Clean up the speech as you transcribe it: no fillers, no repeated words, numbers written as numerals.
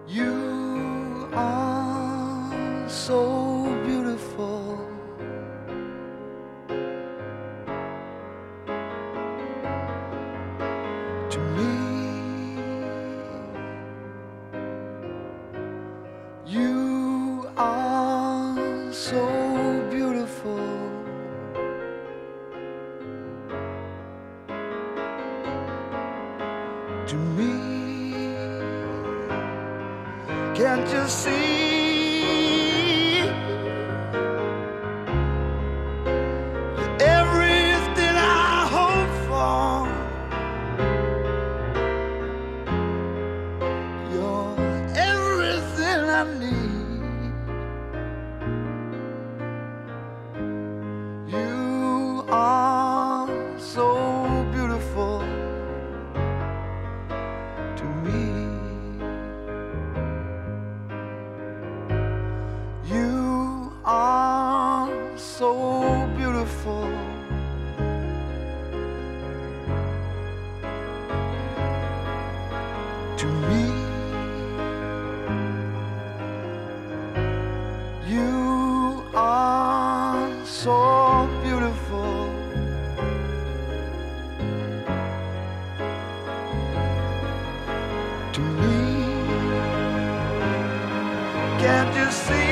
You are so beautiful. To me, you are so beautiful. To me, can't you see? You're everything I hope for. You're everything I need. You are so beautiful to me. You are so beautiful. To me, you are so beautiful. To me, can't you see?